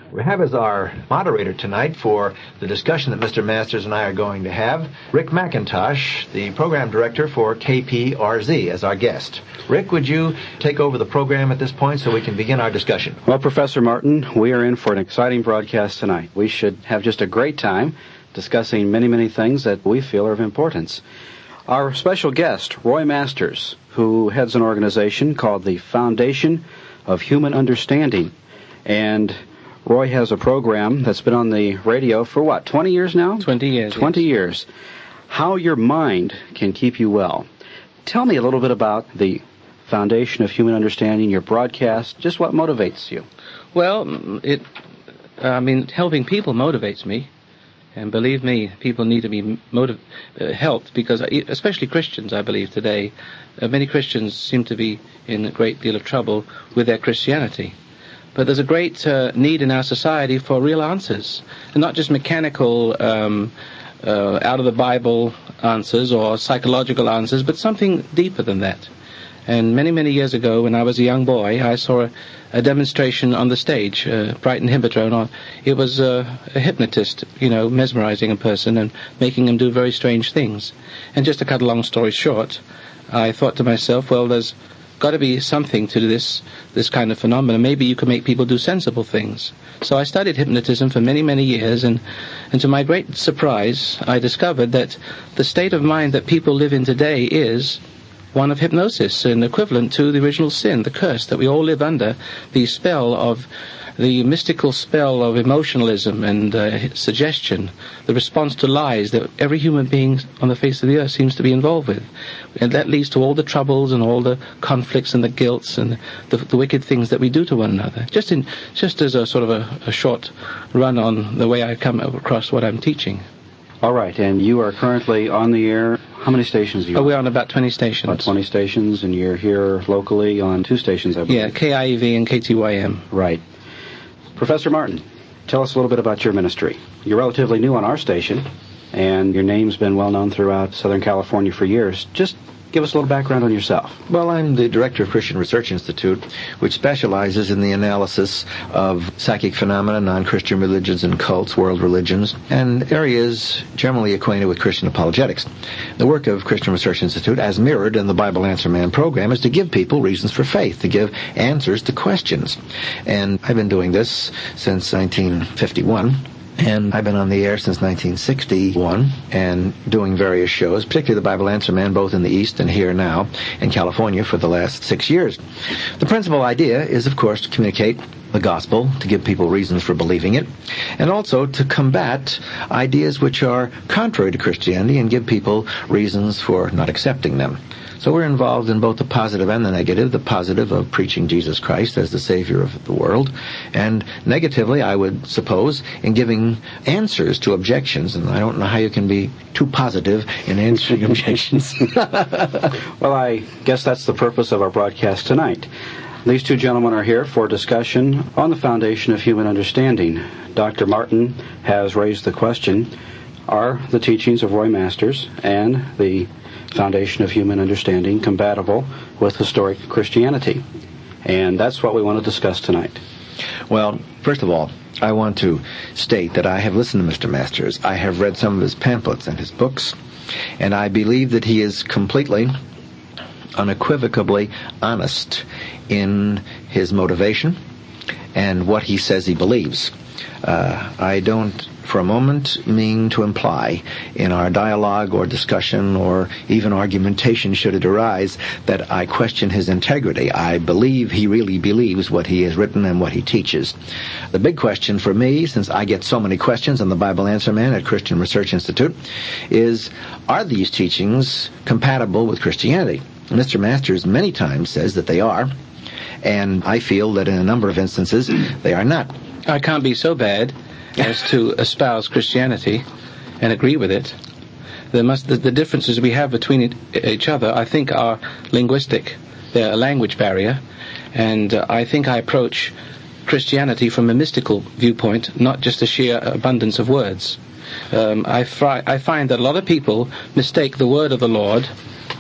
We have as our moderator tonight for the discussion that Mr. Masters and I are going to have, Rick McIntosh, the program director for KPRZ, as our guest. Rick, would you take over the program at this point so we can begin our discussion? Well, Professor Martin, we are in for an exciting broadcast tonight. We should have just a great time discussing many, many things that we feel are of importance. Our special guest, Roy Masters, who heads an organization called the Foundation of Human Understanding. And Roy has a program that's been on the radio for 20 years now? 20 years. 20 years. How your mind can keep you well. Tell me a little bit about the Foundation of Human Understanding, your broadcast, just what motivates you. Well, helping people motivates me. And believe me, people need to be helped because, especially Christians, I believe today, many Christians seem to be in a great deal of trouble with their Christianity. But there's a great need in our society for real answers, and not just mechanical, out-of-the-Bible answers or psychological answers, but something deeper than that. And many, many years ago, when I was a young boy, I saw a demonstration on the stage, Brighton Hippodrome. It was a hypnotist, mesmerizing a person and making him do very strange things. And just to cut a long story short, I thought to myself, well, there's got to be something to this kind of phenomenon. Maybe you can make people do sensible things. So I studied hypnotism for many, many years, and to my great surprise, I discovered that the state of mind that people live in today is one of hypnosis, an equivalent to the original sin, the curse that we all live under, the mystical spell of emotionalism and suggestion, the response to lies that every human being on the face of the earth seems to be involved with. And that leads to all the troubles and all the conflicts and the guilts and the wicked things that we do to one another. Just as a sort of a short run on the way I come across what I'm teaching. All right, and you are currently on the air. How many stations are you on? We're on about 20 stations. About 20 stations, and you're here locally on 2 stations, I believe. Yeah, KIEV and KTYM. Right. Professor Martin, tell us a little bit about your ministry. You're relatively new on our station, and your name's been well known throughout Southern California for years. Just give us a little background on yourself. Well, I'm the director of Christian Research Institute, which specializes in the analysis of psychic phenomena, non-Christian religions and cults, world religions, and areas generally acquainted with Christian apologetics. The work of Christian Research Institute, as mirrored in the Bible Answer Man program, is to give people reasons for faith, to give answers to questions. And I've been doing this since 1951. And I've been on the air since 1961 and doing various shows, particularly the Bible Answer Man, both in the East and here now in California for the last 6 years. The principal idea is, of course, to communicate the gospel, to give people reasons for believing it, and also to combat ideas which are contrary to Christianity and give people reasons for not accepting them. So we're involved in both the positive and the negative, the positive of preaching Jesus Christ as the Savior of the world, and negatively, I would suppose, in giving answers to objections, and I don't know how you can be too positive in answering objections. Well, I guess that's the purpose of our broadcast tonight. These 2 gentlemen are here for discussion on the Foundation of Human Understanding. Dr. Martin has raised the question, are the teachings of Roy Masters and the Foundation of Human Understanding compatible with historic Christianity? And that's what we want to discuss tonight. Well, first of all, I want to state that I have listened to Mr. Masters. I have read some of his pamphlets and his books, and I believe that he is completely, unequivocally honest in his motivation and what he says he believes. I don't for a moment mean to imply in our dialogue or discussion or even argumentation, should it arise, that I question his integrity. I believe he really believes what he has written and what he teaches. The big question for me, since I get so many questions on the Bible Answer Man at Christian Research Institute, is, are these teachings compatible with Christianity? Mr. Masters many times says that they are, and I feel that in a number of instances they are not. I can't be so bad as to espouse Christianity and agree with it. The differences we have between each other, I think, are linguistic. They're a language barrier, and I think I approach Christianity from a mystical viewpoint, not just a sheer abundance of words. I find that a lot of people mistake the word of the Lord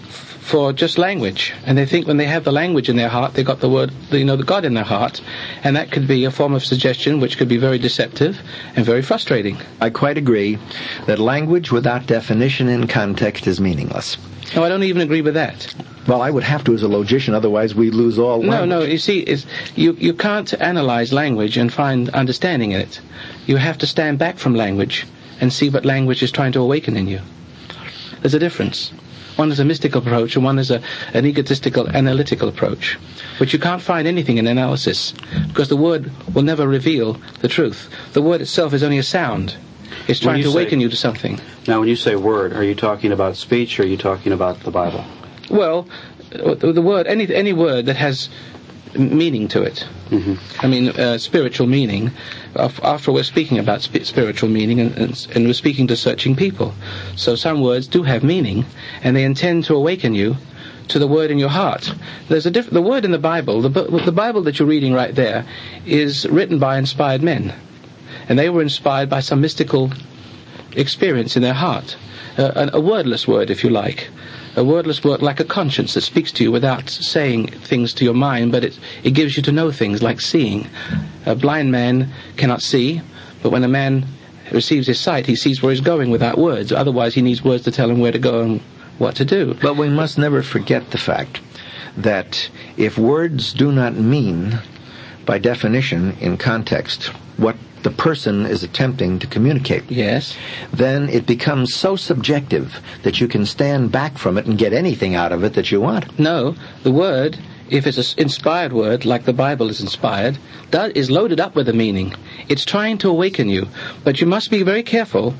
for just language, and they think when they have the language in their heart, they've got the word, the God in their heart, and that could be a form of suggestion which could be very deceptive and very frustrating. I quite agree that language without definition in context is meaningless. No, I don't even agree with that. Well, I would have to as a logician, otherwise we'd lose all language. No, you see, you can't analyze language and find understanding in it. You have to stand back from language and see what language is trying to awaken in you. There's a difference. One is a mystical approach and one is an egotistical, analytical approach, which you can't find anything in analysis, because the word will never reveal the truth. The word itself is only a sound. It's trying to awaken you to something. Now, when you say word, are you talking about speech or are you talking about the Bible? Well, the word, any word that has meaning to it. Mm-hmm. I mean, spiritual meaning. After we're speaking about spiritual meaning, and we're speaking to searching people. So some words do have meaning, and they intend to awaken you to the word in your heart. There's the word in the Bible, the Bible that you're reading right there, is written by inspired men. And they were inspired by some mystical experience in their heart. A wordless word, if you like. A wordless word like a conscience that speaks to you without saying things to your mind, but it gives you to know things, like seeing. A blind man cannot see, but when a man receives his sight, he sees where he's going without words. Otherwise, he needs words to tell him where to go and what to do. But we must never forget the fact that if words do not mean, by definition, in context, what the person is attempting to communicate, yes, then it becomes so subjective that you can stand back from it and get anything out of it that you want. No, the word, if it's an inspired word, like the Bible is inspired, is loaded up with a meaning. It's trying to awaken you, but you must be very careful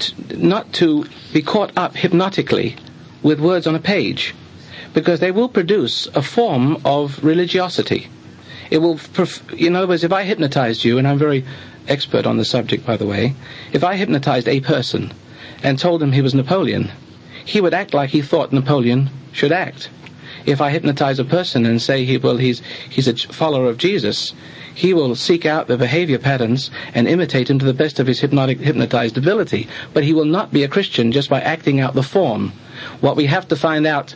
not to be caught up hypnotically with words on a page, because they will produce a form of religiosity. It will, in other words, if I hypnotized you, and I'm very expert on the subject, by the way, if I hypnotized a person and told him he was Napoleon, he would act like he thought Napoleon should act. If I hypnotize a person and say he's a follower of Jesus, he will seek out the behavior patterns and imitate him to the best of his hypnotized ability. But he will not be a Christian just by acting out the form. What we have to find out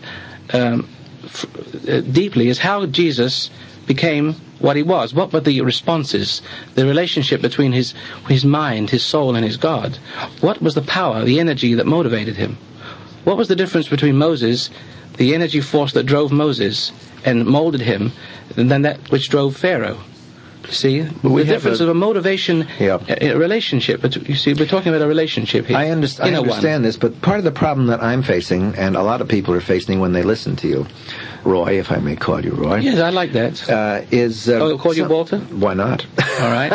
deeply is how Jesus became what he was. What were the responses, the relationship between his mind, his soul, and his God? What was the power, the energy that motivated him? What was the difference between Moses, the energy force that drove Moses and molded him, and then that which drove Pharaoh? See, the difference of a motivation, a relationship. But you see, we're talking about a relationship here. I understand this, but part of the problem that I'm facing, and a lot of people are facing when they listen to you, Roy, if I may call you Roy. Yes, I like that. Is I'll call you Walter? Why not? All right.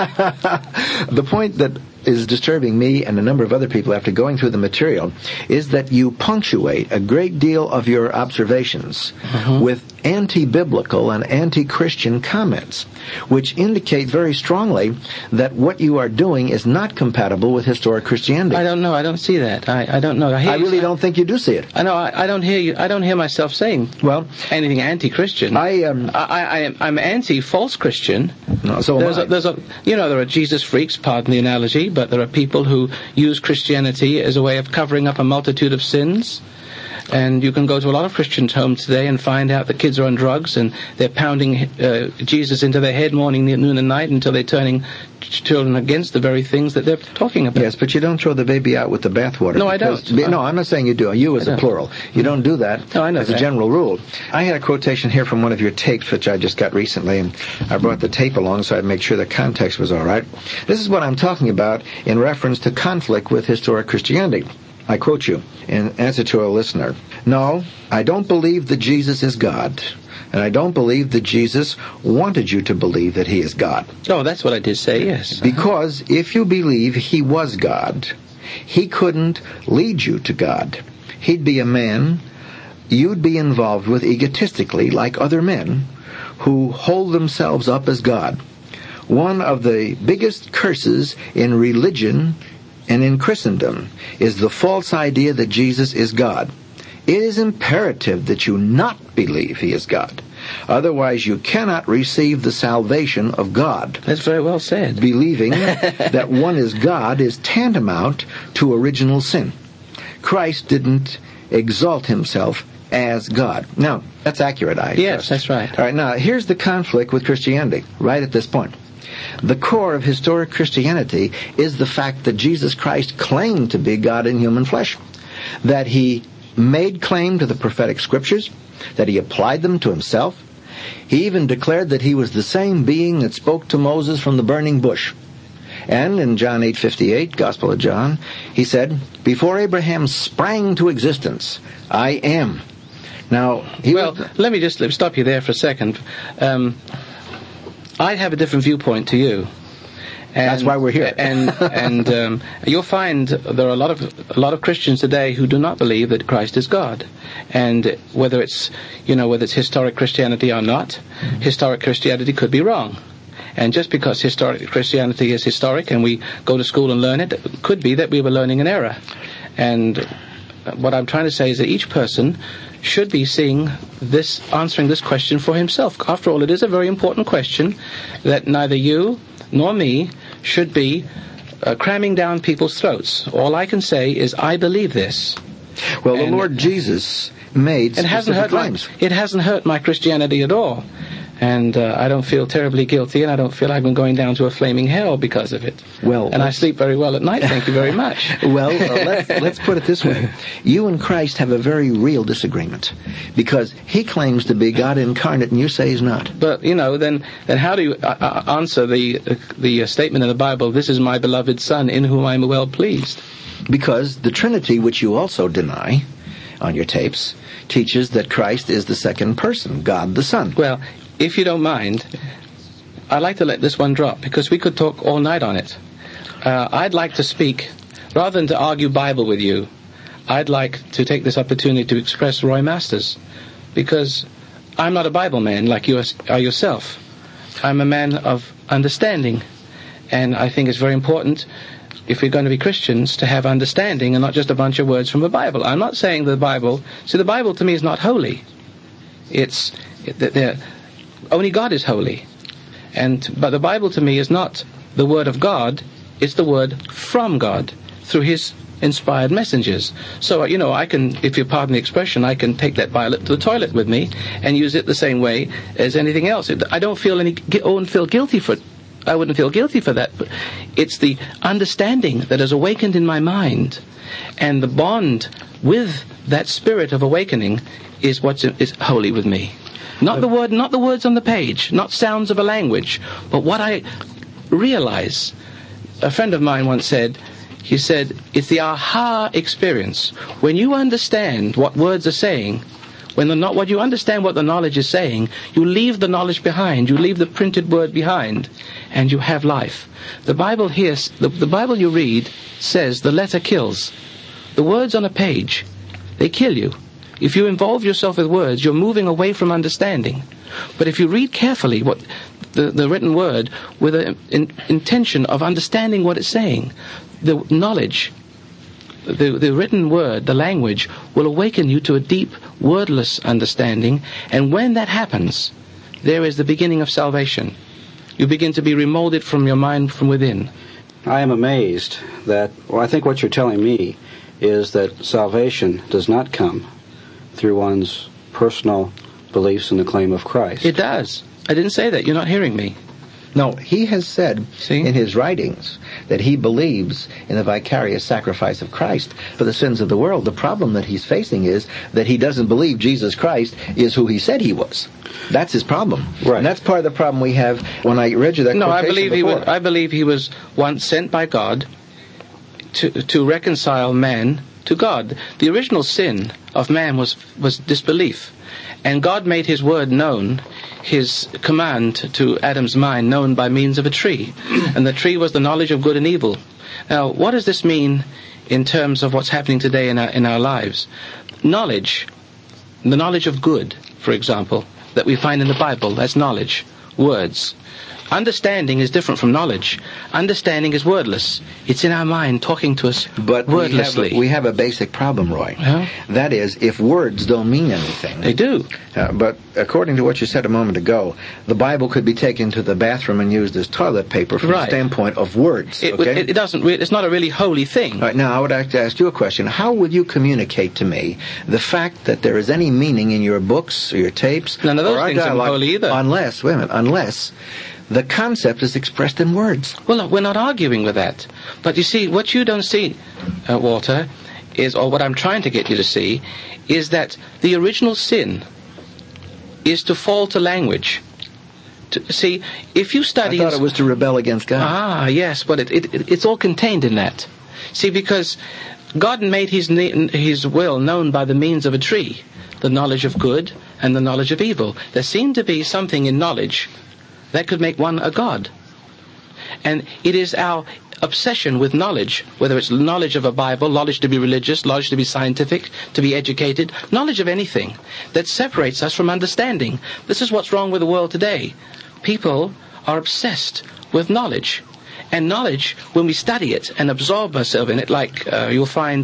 The point that is disturbing me and a number of other people after going through the material is that you punctuate a great deal of your observations with anti-biblical and anti-Christian comments, which indicate very strongly that what you are doing is not compatible with historic Christianity. I don't know. I don't see that. I don't know. I really don't think you do see it. I know. I don't hear you. I don't hear myself saying anything anti-Christian. I'm anti-false Christian. No, so there are Jesus freaks, pardon the analogy, but there are people who use Christianity as a way of covering up a multitude of sins. And you can go to a lot of Christians' homes today and find out that kids are on drugs and they're pounding Jesus into their head morning, noon, and night until they're turning children against the very things that they're talking about. Yes, but you don't throw the baby out with the bathwater. No, I don't. No, I'm not saying you do. You as a plural. You don't do that as a general rule. I had a quotation here from one of your tapes, which I just got recently, and I brought the tape along so I'd make sure the context was all right. This is what I'm talking about in reference to conflict with historic Christianity. I quote you in answer to a listener. No, I don't believe that Jesus is God. And I don't believe that Jesus wanted you to believe that he is God. Oh, that's what I did say, yes. Because if you believe he was God, he couldn't lead you to God. He'd be a man you'd be involved with egotistically, like other men who hold themselves up as God. One of the biggest curses in religion and in Christendom is the false idea that Jesus is God. It is imperative that you not believe he is God. Otherwise, you cannot receive the salvation of God. That's very well said. Believing that one is God is tantamount to original sin. Christ didn't exalt himself as God. Now, that's accurate, I Yes, trust. that's right. All right, now, here's the conflict with Christianity, right at this point. The core of historic Christianity is the fact that Jesus Christ claimed to be God in human flesh, that he made claim to the prophetic scriptures, that he applied them to himself. He even declared that he was the same being that spoke to Moses from the burning bush. And in John 8:58, Gospel of John, he said, "Before Abraham sprang to existence, I am." Now, let me just stop you there for a second. I have a different viewpoint to you. And, that's why we're here. and you'll find there are a lot of Christians today who do not believe that Christ is God. And whether it's historic Christianity or not, historic Christianity could be wrong. And just because historic Christianity is historic and we go to school and learn it, it could be that we were learning an error. And what I'm trying to say is that each person should be answering this question for himself. After all, it is a very important question that neither you nor me should be cramming down people's throats. All I can say is I believe this. Well, the Lord Jesus made specific claims. It hasn't hurt my Christianity at all. And I don't feel terribly guilty, and I don't feel like I'm going down to a flaming hell because of it. And I sleep very well at night, thank you very much. Well, let's put it this way. You and Christ have a very real disagreement, because he claims to be God incarnate, and you say he's not. But, then how do you answer the statement in the Bible, "This is my beloved Son, in whom I am well pleased"? Because the Trinity, which you also deny on your tapes, teaches that Christ is the second person, God the Son. Well, if you don't mind, I'd like to let this one drop, because we could talk all night on it. I'd like to speak, rather than to argue Bible with you, I'd like to take this opportunity to express Roy Masters, because I'm not a Bible man like you are yourself. I'm a man of understanding, and I think it's very important, if we're going to be Christians, to have understanding and not just a bunch of words from the Bible. I'm not saying the Bible to me is not holy. Only God is holy. But the Bible to me is not the Word of God, it's the Word from God, through His inspired messengers. So, I can, if you pardon the expression, I can take that Bible to the toilet with me and use it the same way as anything else. I wouldn't feel guilty for it. I wouldn't feel guilty for that. But it's the understanding that is awakened in my mind, and the bond with that spirit of awakening is what is holy with me. Not the words on the page, not sounds of a language, but what I realize. A friend of mine once said, it's the aha experience. When you understand what words are saying, what you understand what the knowledge is saying, you leave the knowledge behind, you leave the printed word behind, and you have life. The Bible here, the Bible you read says the letter kills. The words on a page, they kill you. If you involve yourself with words, you're moving away from understanding. But if you read carefully what the written word with an intention of understanding what it's saying, the knowledge, the written word, the language, will awaken you to a deep, wordless understanding. And when that happens, there is the beginning of salvation. You begin to be remolded from your mind from within. I am amazed that, I think what you're telling me is that salvation does not come through one's personal beliefs in the claim of Christ. It does. I didn't say that. You're not hearing me. No, he has said in his writings that he believes in the vicarious sacrifice of Christ for the sins of the world. The problem that he's facing is that he doesn't believe Jesus Christ is who he said he was. That's his problem. Right. And that's part of the problem we have when I read you that quotation I believe he was once sent by God to reconcile man to God. The original sin of man was disbelief. And God made his word known, his command to Adam's mind known by means of a tree. And the tree was the knowledge of good and evil. Now, what does this mean in terms of what's happening today in our lives? Knowledge, the knowledge of good, for example, that we find in the Bible, that's knowledge, words. Understanding is different from knowledge. Understanding is wordless. It's in our mind talking to us but wordlessly. We have a basic problem, Roy. That is, if words don't mean anything. They do. But according to what you said a moment ago, the Bible could be taken to the bathroom and used as toilet paper from the standpoint of words. It doesn't. It's not a really holy thing. All right, now, I would like to ask you a question. How would you communicate to me the fact that there is any meaning in your books or your tapes? None of those things are holy either. Unless the concept is expressed in words. Well, we're not arguing with that. But you see, what you don't see, Walter, or what I'm trying to get you to see, is that the original sin is to fall to language. See, if you study... I thought it was to rebel against God. Ah, yes, but it's all contained in that. See, because God made His will known by the means of a tree, the knowledge of good and the knowledge of evil. There seemed to be something in knowledge that could make one a god. And it is our obsession with knowledge, whether it's knowledge of a Bible, knowledge to be religious, knowledge to be scientific, to be educated, knowledge of anything, that separates us from understanding. This is what's wrong with the world today. People are obsessed with knowledge. And knowledge, when we study it and absorb ourselves in it, like you'll find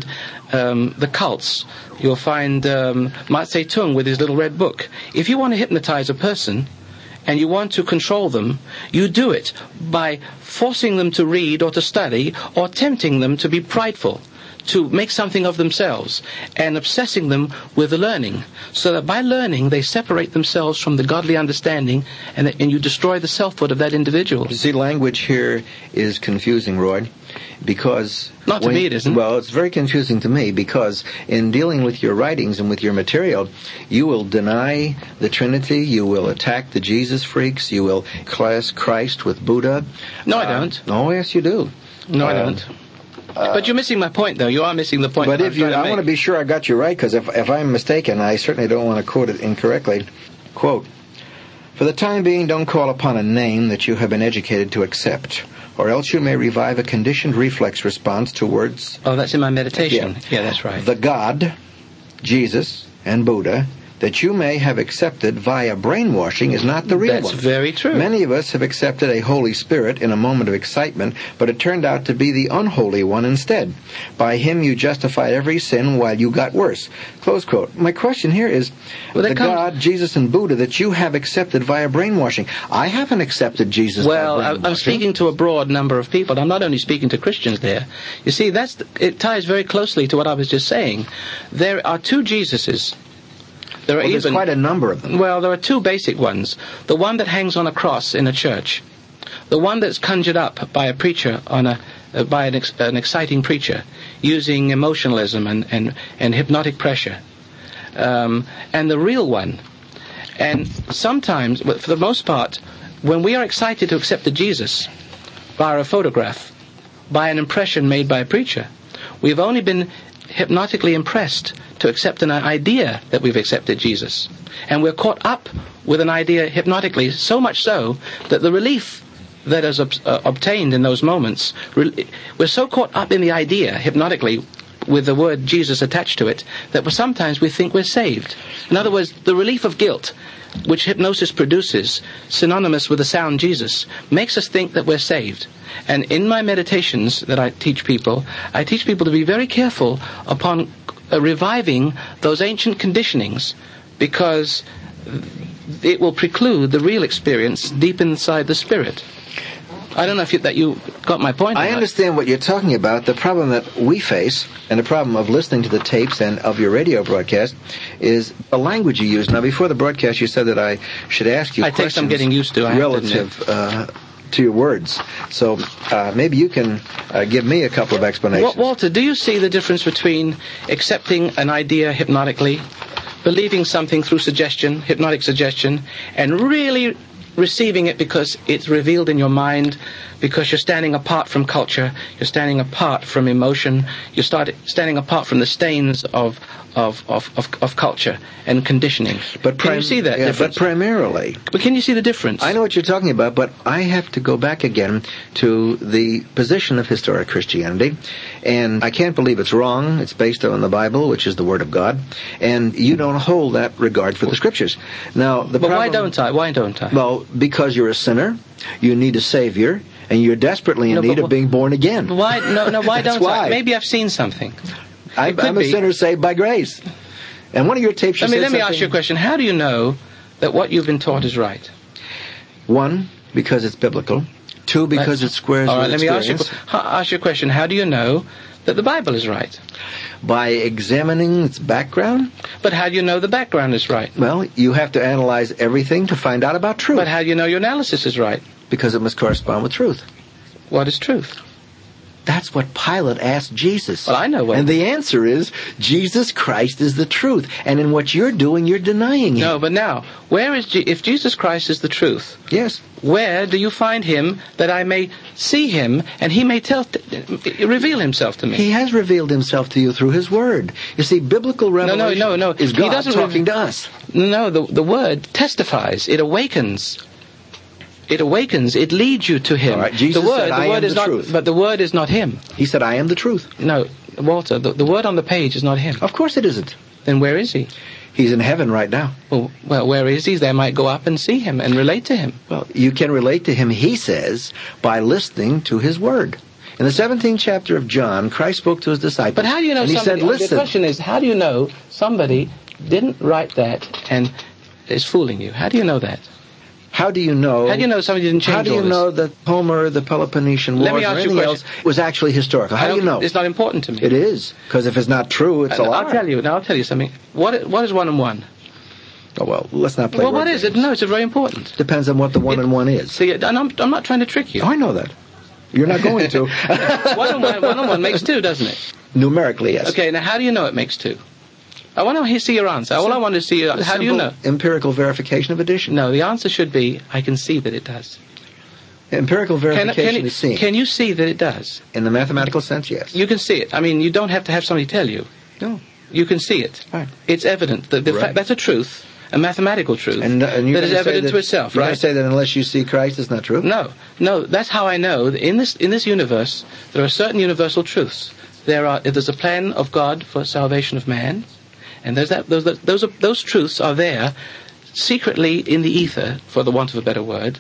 the cults, you'll find Mao Zedong with his little red book. If you want to hypnotize a person, and you want to control them, you do it by forcing them to read or to study, or tempting them to be prideful, to make something of themselves, and obsessing them with the learning, so that by learning they separate themselves from the godly understanding, and you destroy the selfhood of that individual. You see, language here is confusing, Roy, because... Not to me, it isn't. Well, it's very confusing to me, because in dealing with your writings and with your material, you will deny the Trinity, you will attack the Jesus freaks, you will class Christ with Buddha. No, I don't. Oh, yes, you do. No, I don't. But you're missing my point, though. You are missing the point. But I want to be sure I got you right, because if I'm mistaken, I certainly don't want to quote it incorrectly. Quote, "For the time being, don't call upon a name that you have been educated to accept, or else you may revive a conditioned reflex response to words." Oh, that's in my meditation. Yeah, that's right. "The God, Jesus, and Buddha that you may have accepted via brainwashing is not the real one. That's very true. Many of us have accepted a Holy Spirit in a moment of excitement, but it turned out to be the unholy one instead. By him you justified every sin while you got worse." Close quote. My question here is, God, Jesus, and Buddha that you have accepted via brainwashing. I haven't accepted Jesus via brainwashing. Well, I'm speaking to a broad number of people. I'm not only speaking to Christians there. You see, it ties very closely to what I was just saying. There are two Jesuses. There's quite a number of them. Well, there are two basic ones. The one that hangs on a cross in a church. The one that's conjured up by a preacher by an exciting preacher, using emotionalism and hypnotic pressure. And the real one. And sometimes, but for the most part, when we are excited to accept a Jesus via a photograph, by an impression made by a preacher, we've only been hypnotically impressed to accept an idea that we've accepted Jesus. And we're caught up with an idea hypnotically, so much so that the relief that is obtained in those moments, we're so caught up in the idea hypnotically with the word Jesus attached to it, that sometimes we think we're saved. In other words, the relief of guilt, which hypnosis produces, synonymous with the sound Jesus, makes us think that we're saved. And in my meditations that I teach people to be very careful upon reviving those ancient conditionings, because it will preclude the real experience deep inside the spirit. I don't know if you got my point. I understand what you're talking about. The problem that we face, and the problem of listening to the tapes and of your radio broadcast, is the language you use. Now, before the broadcast, you said that I should ask you questions I'm getting used to. relative to your words. So maybe you can give me a couple of explanations. Walter, do you see the difference between accepting an idea hypnotically, believing something through suggestion, hypnotic suggestion, and really receiving it because it's revealed in your mind, because you're standing apart from culture, you're standing apart from emotion, you're standing apart from the stains of culture and conditioning. But can you see that difference? But primarily. But can you see the difference? I know what you're talking about, but I have to go back again to the position of historic Christianity, and I can't believe it's wrong. It's based on the Bible, which is the Word of God, and you don't hold that regard for the Scriptures. Now, why don't I? Why don't I? Well, Well, because you're a sinner, you need a Savior, and you're desperately in need of being born again. Why? No. Why That's don't why. I? Maybe I've seen something. I'm a sinner saved by grace. And one of your tapes, you let me ask you a question. How do you know that what you've been taught is right? One, because it's biblical. Two, because it squares with experience. Let me ask you a question. How do you know that the Bible is right? By examining its background. But how do you know the background is right? Well, you have to analyze everything to find out about truth. But how do you know your analysis is right? Because it must correspond with truth. What is truth? That's what Pilate asked Jesus. Well, I know what. And the answer is, Jesus Christ is the truth. And in what you're doing, you're denying Him. No, but now, if Jesus Christ is the truth, yes, where do you find Him that I may see Him and He may reveal Himself to me? He has revealed Himself to you through His Word. You see, biblical revelation no. is God talking to us. No, the Word testifies. It awakens. It awakens. It leads you to Him. All right, Jesus said, I am the truth. But the Word is not Him. He said, I am the truth. No, Walter, the Word on the page is not Him. Of course it isn't. Then where is He? He's in heaven right now. Well, where is He? They might go up and see Him and relate to Him. Well, you can relate to Him, He says, by listening to His Word. In the 17th chapter of John, Christ spoke to His disciples. But how do you know and He said, listen. The question is, how do you know somebody didn't write that and is fooling you? How do you know that? How do you know? How do you know somebody didn't change all this? How do you know that Homer, the Peloponnesian Wars, or anything else was actually historical? How do you know? It's not important to me. It is, because if it's not true, it's a lie. I'll tell you something. What is 1 and 1? Oh, well, let's not play Well, what is it? No, it's very important. Depends on what the 1 and 1 is. See, I'm not trying to trick you. Oh, I know that. You're not going to. 1 and 1 makes 2, doesn't it? Numerically, yes. Okay, now how do you know it makes 2? I want to see your answer. All I want to see is, how do you know? Empirical verification of addition. No, the answer should be, I can see that it does. Empirical verification is seen. Can you see that it does? In the mathematical sense, yes. You can see it. I mean, you don't have to have somebody tell you. No. You can see it. Right. It's evident. That's a truth, a mathematical truth, and that is evident to itself, right? You say that unless you see Christ, it's not true? No. That's how I know that in this universe, there are certain universal truths. There's a plan of God for salvation of man. And those truths are there, secretly in the ether, for the want of a better word,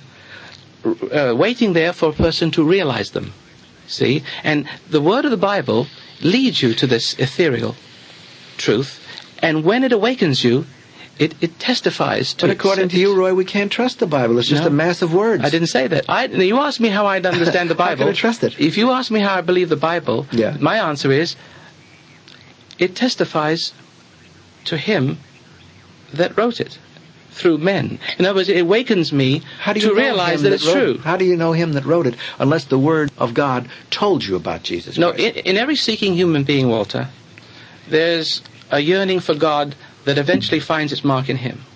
waiting there for a person to realize them. See? And the word of the Bible leads you to this ethereal truth, and when it awakens you, it testifies to it. But according to you, Roy, we can't trust the Bible. It's just a mass of words. I didn't say that. You asked me how I understand the Bible. How can I trust it? If you ask me how I believe the Bible, my answer is, it testifies to Him that wrote it through men. In other words, it awakens me to realize that it's true. How do you know Him that wrote it unless the Word of God told you about Jesus Christ? No, in every seeking human being, Walter, there's a yearning for God that eventually finds its mark in Him.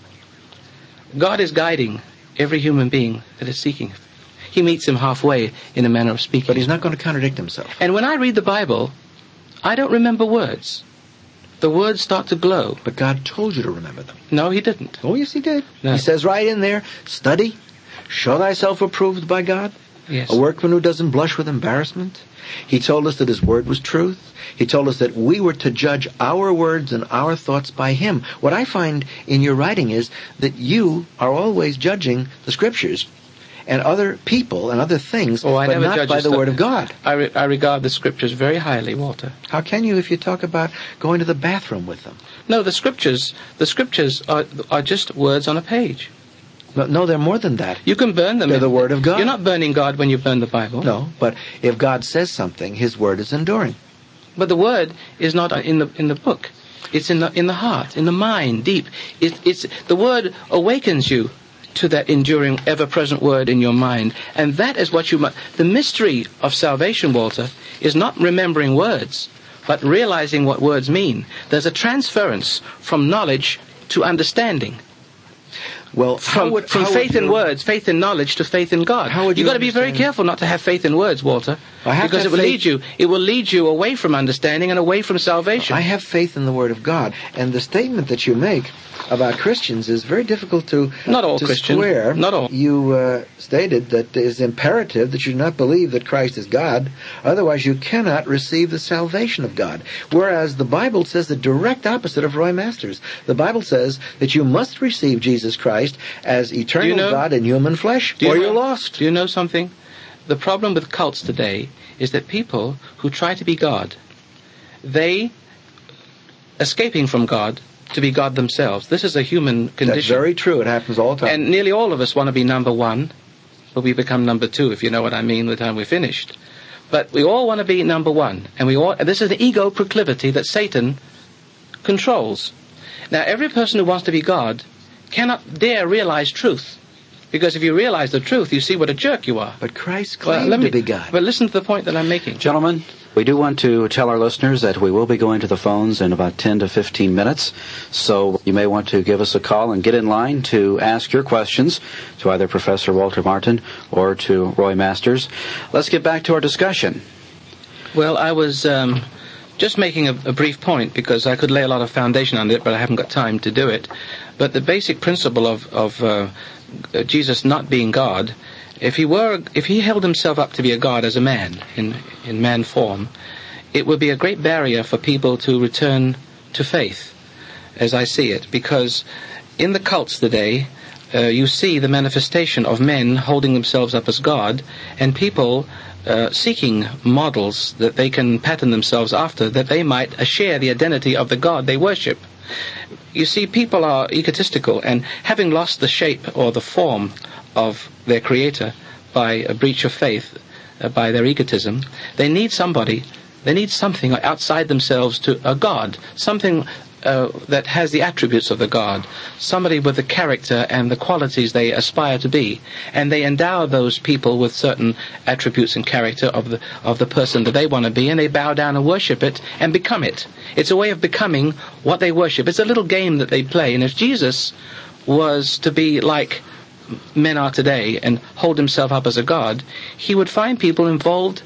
God is guiding every human being that is seeking. He meets him halfway, in a manner of speaking. But He's not going to contradict Himself. And when I read the Bible, I don't remember words. The words start to glow. But God told you to remember them. No, He didn't. Oh, yes, He did. No. He says right in there, study, show thyself approved by God. Yes. A workman who doesn't blush with embarrassment. He told us that His Word was truth. He told us that we were to judge our words and our thoughts by Him. What I find in your writing is that you are always judging the Scriptures and other people and other things, but not by the Word of God. I regard the Scriptures very highly, Walter. How can you if you talk about going to the bathroom with them? No, the Scriptures are just words on a page. No, they're more than that. You can burn them. They're the Word of God. You're not burning God when you burn the Bible. No, but if God says something, His Word is enduring. But the Word is not in the book. It's in the heart, in the mind, deep. It's the Word awakens you to that enduring, ever-present Word in your mind. And that is what you must... The mystery of salvation, Walter, is not remembering words, but realizing what words mean. There's a transference from knowledge to understanding. Well, from faith in words, faith in knowledge, to faith in God. You've got to be very careful not to have faith in words, Walter, because it will lead you away from understanding and away from salvation. I have faith in the Word of God, and the statement that you make about Christians is very difficult to not all Christians square. Not all. You stated that it is imperative that you not believe that Christ is God, otherwise you cannot receive the salvation of God. Whereas the Bible says the direct opposite of Roy Masters. The Bible says that you must receive Jesus Christ Christ as eternal God in human flesh, or you're lost. Do you know something? The problem with cults today is that people who try to be God, they escaping from God to be God themselves. This is a human condition. That's very true. It happens all the time. And nearly all of us want to be number one, but we become number two, if you know what I mean, by the time we're finished. But we all want to be number one. And this is an ego proclivity that Satan controls. Now, every person who wants to be God cannot dare realize truth. Because if you realize the truth, you see what a jerk you are. But Christ claimed to be God. But listen to the point that I'm making. Gentlemen, we do want to tell our listeners that we will be going to the phones in about 10 to 15 minutes. So you may want to give us a call and get in line to ask your questions to either Professor Walter Martin or to Roy Masters. Let's get back to our discussion. Well, I was just making a brief point, because I could lay a lot of foundation on it, but I haven't got time to do it. But the basic principle of Jesus not being God, if he held himself up to be a God as a man, in man form, it would be a great barrier for people to return to faith, as I see it, because in the cults today, you see the manifestation of men holding themselves up as God, and people seeking models that they can pattern themselves after, that they might share the identity of the God they worship. You see, people are egotistical, and having lost the shape or the form of their Creator by a breach of faith, by their egotism, they need something outside themselves, to a God, something that has the attributes of the God, somebody with the character and the qualities they aspire to be, and they endow those people with certain attributes and character of the person that they want to be, and they bow down and worship it and become it. It's a way of becoming what they worship. It's a little game that they play, and if Jesus was to be like men are today and hold himself up as a God, he would find people involved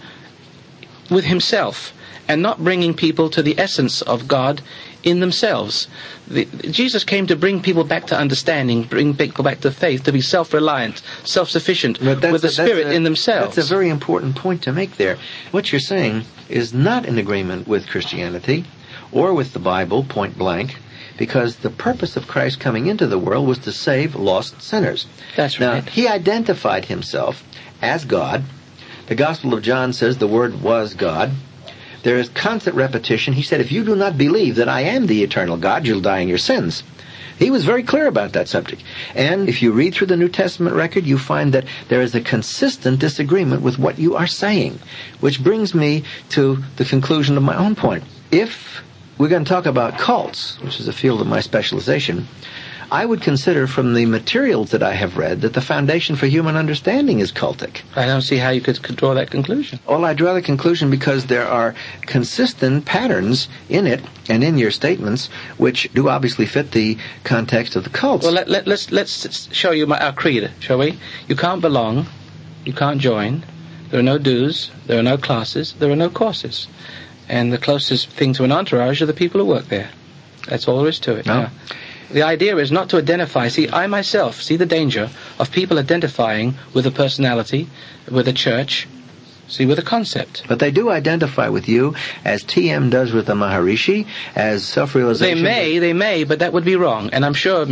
with himself and not bringing people to the essence of God in themselves. Jesus came to bring people back to understanding, bring people back to faith, to be self-reliant, self-sufficient, with the Spirit in themselves. That's a very important point to make there. What you're saying is not in agreement with Christianity or with the Bible, point blank, because the purpose of Christ coming into the world was to save lost sinners. That's right. Now, he identified himself as God. The Gospel of John says the Word was God. There is constant repetition. He said, if you do not believe that I am the eternal God, you'll die in your sins. He was very clear about that subject. And if you read through the New Testament record, you find that there is a consistent disagreement with what you are saying, which brings me to the conclusion of my own point. If we're going to talk about cults, which is a field of my specialization, I would consider from the materials that I have read that the foundation for human understanding is cultic. I don't see how you could draw that conclusion. Well, I draw the conclusion because there are consistent patterns in it and in your statements which do obviously fit the context of the cults. Well, let's show you our creed, shall we? You can't belong. You can't join. There are no dues. There are no classes. There are no courses. And the closest thing to an entourage are the people who work there. That's all there is to it. No. Now, the idea is not to identify. See, I myself see the danger of people identifying with a personality, with a church, with a concept. But they do identify with you, as T.M. does with the Maharishi, as self-realization. They may, but that would be wrong. And I'm sure,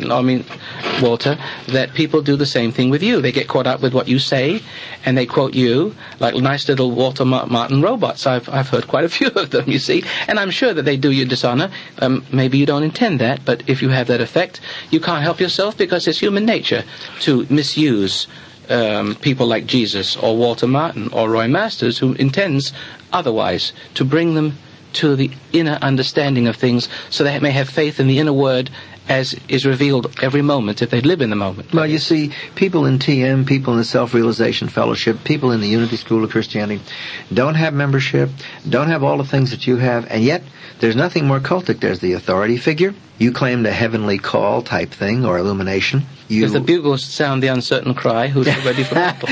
Walter, that people do the same thing with you. They get caught up with what you say, and they quote you like nice little Walter Martin robots. I've heard quite a few of them, you see. And I'm sure that they do you dishonor. Maybe you don't intend that, but if you have that effect, you can't help yourself, because it's human nature to misuse people like Jesus or Walter Martin or Roy Masters, who intends otherwise, to bring them to the inner understanding of things, so they may have faith in the inner word as is revealed every moment, if they live in the moment. Well, you see, people in TM, people in the Self-Realization Fellowship, people in the Unity School of Christianity don't have membership, don't have all the things that you have, and yet there's nothing more cultic. There's the authority figure. You claim the heavenly call type thing, or illumination. As the bugles sound the uncertain cry, who's ready for battle?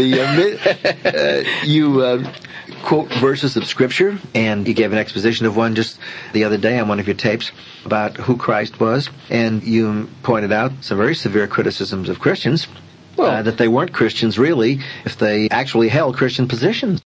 You quote verses of Scripture, and you gave an exposition of one just the other day on one of your tapes about who Christ was, and you pointed out some very severe criticisms of Christians, that they weren't Christians really if they actually held Christian positions.